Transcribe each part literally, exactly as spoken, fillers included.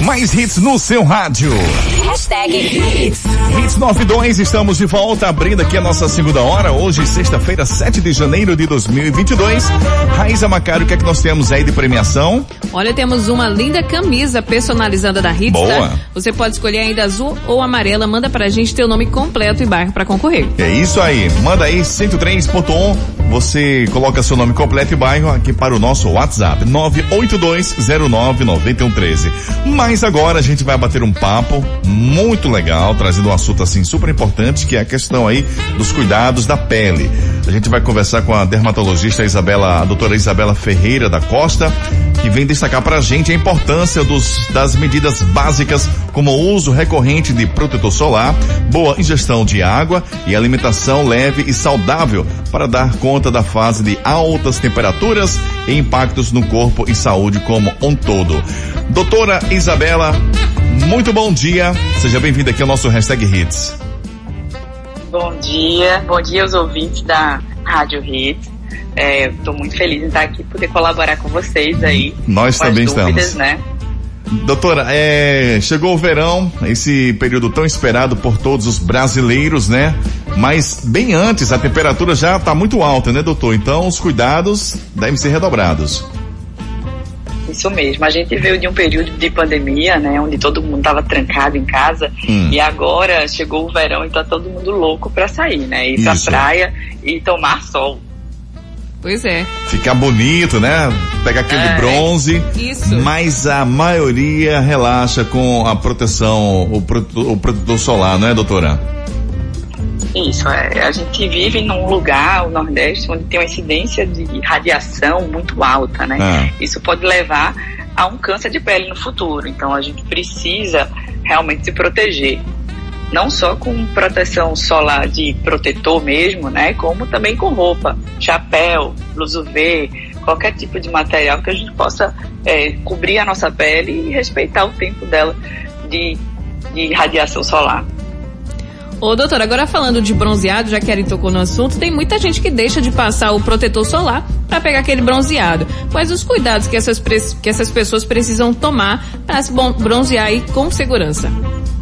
Mais hits no seu rádio. Hashtag Hits. Hits noventa e dois, estamos de volta, abrindo aqui a nossa segunda hora. Hoje, sexta-feira, sete de janeiro de dois mil e vinte e dois. Raíza Macário, o que é que nós temos aí de premiação? Olha, temos uma linda camisa personalizada da Hits. Boa. Tá? Você pode escolher ainda azul ou amarela. Manda pra gente teu nome completo e bairro pra concorrer. É isso aí. Manda aí cento e três ponto um. Você coloca seu nome completo e bairro aqui para o nosso WhatsApp nove oito dois zero nove nove um três. Mas agora a gente vai bater um papo muito legal, trazendo um assunto assim super importante, que é a questão aí dos cuidados da pele. A gente vai conversar com a dermatologista Isabela, a doutora Isabela Ferreira da Costa, que vem destacar pra gente a importância dos, das medidas básicas, como o uso recorrente de protetor solar, boa ingestão de água e alimentação leve e saudável para dar conta da fase de altas temperaturas e impactos no corpo e saúde como um todo. Doutora Isabela, muito bom dia, seja bem-vinda aqui ao nosso Hashtag Hits. Bom dia, bom dia aos ouvintes da Rádio Hits. Estou é, muito feliz em estar aqui, poder colaborar com vocês aí. Nós com também as dúvidas, estamos. Né? Doutora, é, chegou o verão, esse período tão esperado por todos os brasileiros, né? Mas bem antes, a temperatura já está muito alta, né, doutor? Então os cuidados devem ser redobrados. Isso mesmo, a gente veio de um período de pandemia, né, onde todo mundo estava trancado em casa, hum. e agora chegou o verão e tá todo mundo louco para sair, né, ir pra praia e tomar sol. Pois é. Ficar bonito, né? Pega aquele é, bronze. Isso. Mas a maioria relaxa com a proteção, o protetor, o protetor solar, não é, doutora? Isso, é. A gente vive num lugar, o Nordeste, onde tem uma incidência de radiação muito alta, né? Ah. Isso pode levar a um câncer de pele no futuro. Então a gente precisa realmente se proteger. Não só com proteção solar de protetor mesmo, né? Como também com roupa, chapéu, blusa U V, qualquer tipo de material que a gente possa é, cobrir a nossa pele e respeitar o tempo dela de, de radiação solar. Ô, doutora, agora falando de bronzeado, já que Erin tocou no assunto, tem muita gente que deixa de passar o protetor solar para pegar aquele bronzeado. Quais os cuidados que essas, que essas pessoas precisam tomar para se bronzear aí com segurança?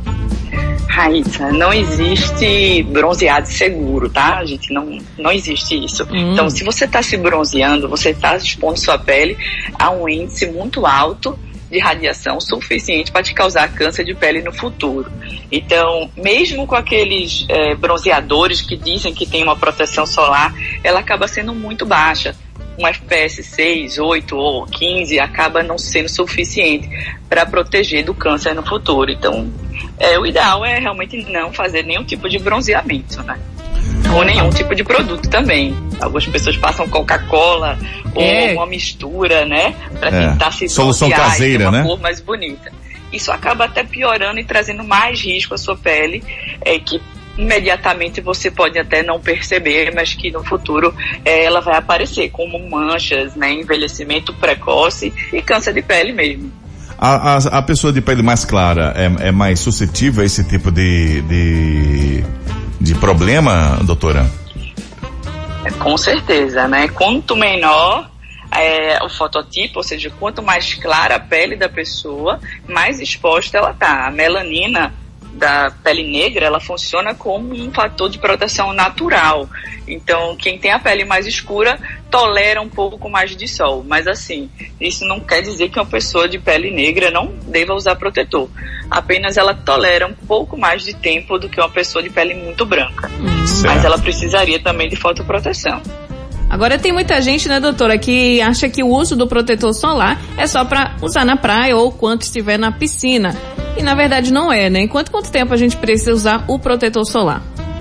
Raíssa, não existe bronzeado seguro, tá? A gente não, não existe isso. Hum. Então, se você está se bronzeando, você está expondo sua pele a um índice muito alto de radiação suficiente para te causar câncer de pele no futuro. Então, mesmo com aqueles é, bronzeadores que dizem que tem uma proteção solar, ela acaba sendo muito baixa. Um F P S seis, oito ou quinze acaba não sendo suficiente para proteger do câncer no futuro. Então, é, o ideal é realmente não fazer nenhum tipo de bronzeamento, né? Ou nenhum tipo de produto também. Algumas pessoas passam Coca-Cola ou é. uma mistura, né? Para é. tentar se solução caseira, e ter uma né? cor mais bonita. Isso acaba até piorando e trazendo mais risco à sua pele, é, que imediatamente você pode até não perceber, mas que no futuro é, ela vai aparecer como manchas, né? Envelhecimento precoce e câncer de pele mesmo. A, a, a pessoa de pele mais clara é, é mais suscetível a esse tipo de, de, de problema, doutora? É, com certeza, né? Quanto menor é, o fototipo, ou seja, quanto mais clara a pele da pessoa, mais exposta ela tá. A melanina da pele negra, ela funciona como um fator de proteção natural. Então, quem tem a pele mais escura tolera um pouco mais de sol. Mas assim, isso não quer dizer que uma pessoa de pele negra não deva usar protetor. Apenas ela tolera um pouco mais de tempo do que uma pessoa de pele muito branca. Hum. Mas ela precisaria também de fotoproteção. Agora tem muita gente, né, doutora, que acha que o uso do protetor solar é só para usar na praia ou quando estiver na piscina. E na verdade não é, né? Enquanto quanto tempo a gente precisa usar o protetor solar?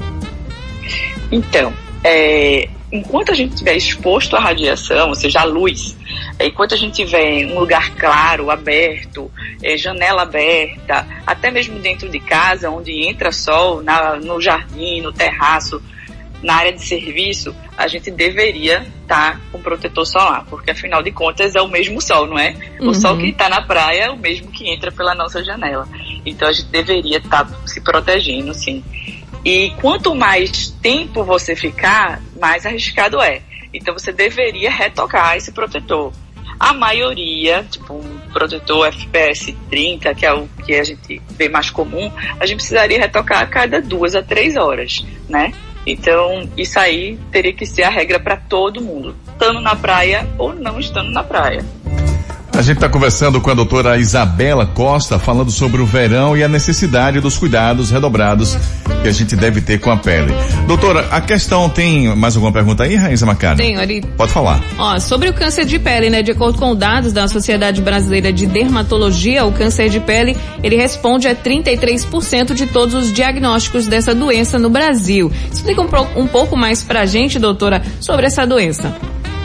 Então, é, enquanto a gente estiver exposto à radiação, ou seja, à luz, é, enquanto a gente estiver em um lugar claro, aberto, é, janela aberta, até mesmo dentro de casa, onde entra sol, na, no jardim, no terraço, na área de serviço, a gente deveria estar com protetor solar, porque afinal de contas é o mesmo sol, não é? O uhum. sol que está na praia é o mesmo que entra pela nossa janela. Então a gente deveria estar se protegendo, sim. E quanto mais tempo você ficar, mais arriscado é. Então você deveria retocar esse protetor. A maioria, tipo, protetor F P S trinta, que é o que a gente vê mais comum, a gente precisaria retocar a cada duas a três horas, né? Então, isso aí teria que ser a regra para todo mundo, estando na praia ou não estando na praia. A gente está conversando com a doutora Isabela Costa, falando sobre o verão e a necessidade dos cuidados redobrados que a gente deve ter com a pele. Doutora, a questão tem mais alguma pergunta aí, Raíza Macari? Tenho, Ari. Pode falar. Ó, sobre o câncer de pele, né? De acordo com dados da Sociedade Brasileira de Dermatologia, o câncer de pele, ele responde a trinta e três por cento de todos os diagnósticos dessa doença no Brasil. Explica um, um pouco mais pra gente, doutora, sobre essa doença.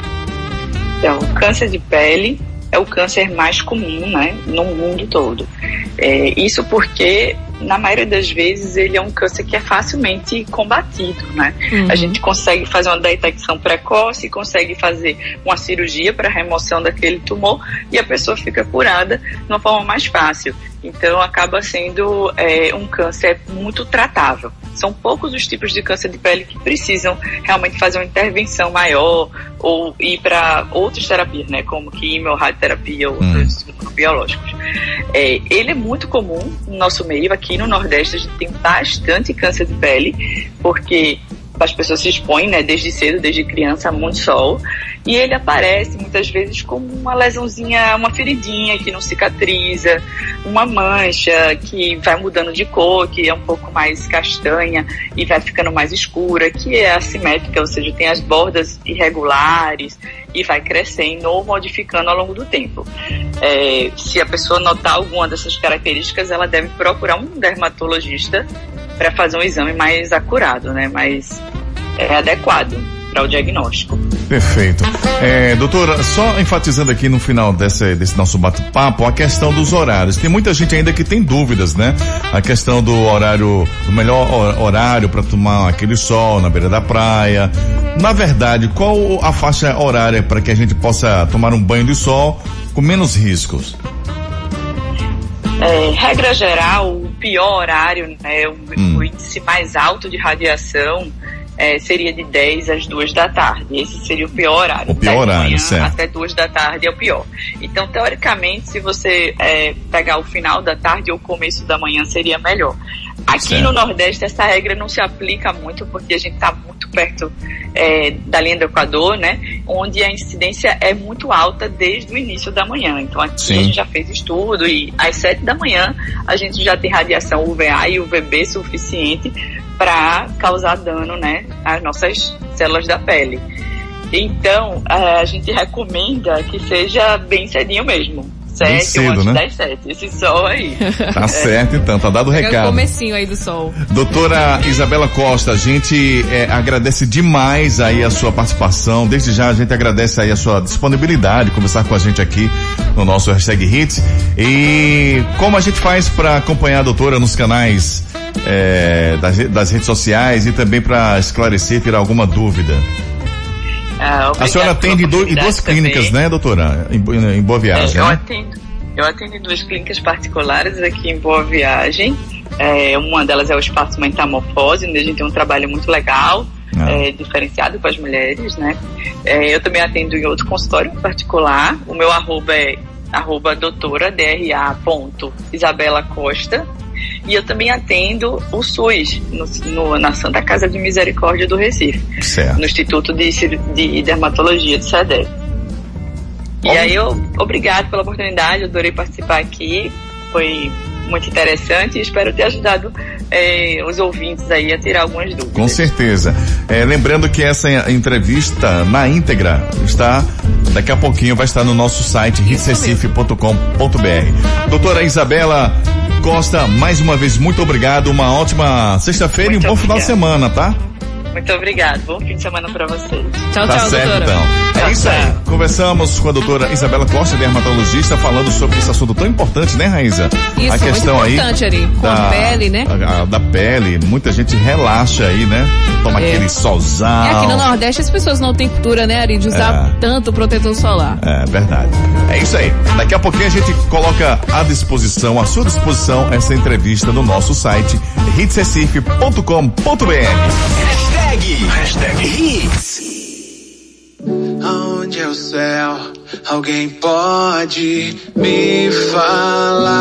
Então, o câncer de pele é o câncer mais comum, né, no mundo todo. É, isso porque, na maioria das vezes, ele é um câncer que é facilmente combatido, né? Uhum. A gente consegue fazer uma detecção precoce, consegue fazer uma cirurgia para remoção daquele tumor e a pessoa fica curada de uma forma mais fácil. Então, acaba sendo é, um câncer muito tratável. São poucos os tipos de câncer de pele que precisam realmente fazer uma intervenção maior ou ir para outras terapias, né, como quimio, radioterapia ou outros hum. biológicos. É, ele é muito comum no nosso meio. Aqui no Nordeste a gente tem bastante câncer de pele, porque as pessoas se expõem, né, desde cedo, desde criança, a muito sol, e ele aparece muitas vezes como uma lesãozinha, uma feridinha que não cicatriza, uma mancha que vai mudando de cor, que é um pouco mais castanha e vai ficando mais escura, que é assimétrica, ou seja, tem as bordas irregulares e vai crescendo ou modificando ao longo do tempo. É, se a pessoa notar alguma dessas características, ela deve procurar um dermatologista para fazer um exame mais acurado, né, mais é, adequado para o diagnóstico. Perfeito. É, doutora, só enfatizando aqui no final desse, desse nosso bate-papo a questão dos horários. Tem muita gente ainda que tem dúvidas, né? A questão do horário, o melhor horário para tomar aquele sol na beira da praia. Na verdade, qual a faixa horária para que a gente possa tomar um banho de sol com menos riscos? É, regra geral, o pior horário, né, o, hum. o índice mais alto de radiação é, seria de dez às duas da tarde. Esse seria o pior horário. O pior horário, certo. Até duas da tarde é o pior. Então, teoricamente, se você é, pegar o final da tarde ou o começo da manhã, seria melhor. Aqui certo. No Nordeste, essa regra não se aplica muito, porque a gente está muito perto é, da linha do Equador, né? Onde a incidência é muito alta desde o início da manhã. Então, aqui Sim. a gente já fez estudo e às sete da manhã a gente já tem radiação U V A e U V B suficiente para causar dano, né, às nossas células da pele. Então, a gente recomenda que seja bem cedinho mesmo. Sete cedo, ou antes né? das sete. Esse sol aí. Tá é. certo, então. Tá dado o recado. É o comecinho aí do sol. Doutora Isabela Costa, a gente é, agradece demais aí a sua participação. Desde já a gente agradece aí a sua disponibilidade de conversar com a gente aqui no nosso hashtag Hits. E como a gente faz para acompanhar a doutora nos canais é, das, das redes sociais e também para esclarecer, tirar alguma dúvida? Ah, a senhora atende em duas clínicas, também. Né, doutora? Em, em Boa Viagem, é, eu né? atendo, eu atendo em duas clínicas particulares aqui em Boa Viagem. É, uma delas é o Espaço Metamorfose, onde a gente tem um trabalho muito legal, ah. é, diferenciado com as mulheres, né? É, eu também atendo em outro consultório particular. O meu arroba é arroba doutora, dra ponto, Isabela Costa. E eu também atendo o SUS, no, no, na Santa Casa de Misericórdia do Recife, certo. No Instituto de, de Dermatologia de SEDEF. E Bom. aí eu, obrigado pela oportunidade, eu adorei participar aqui, foi muito interessante e espero ter ajudado eh, os ouvintes aí a tirar algumas dúvidas. Com certeza. É, lembrando que essa entrevista na íntegra está, daqui a pouquinho vai estar no nosso site hits recife ponto com ponto b r. Doutora Isabela Costa, mais uma vez, muito obrigado, uma ótima sexta-feira e um bom obrigado. Final de semana, tá? Muito obrigado, bom fim de semana pra vocês. Tchau, tá tchau, certo, doutora. Então. É tchau, isso aí. Tchau. Conversamos com a doutora Isabela Costa, dermatologista, falando sobre esse assunto tão importante, né, Raíza? Isso, a questão muito importante, aí Ari, com da, a pele, né? A, a, da pele, muita gente relaxa aí, né? Toma é. aquele solzão. E aqui no Nordeste as pessoas não têm cultura, né, Ari, de usar é. tanto protetor solar. É, verdade. É isso aí. Daqui a pouquinho a gente coloca à disposição, à sua disposição, essa entrevista no nosso site hits recife ponto com ponto b r. Hashtag, hashtag Hits. onde é o céu? Alguém pode me falar?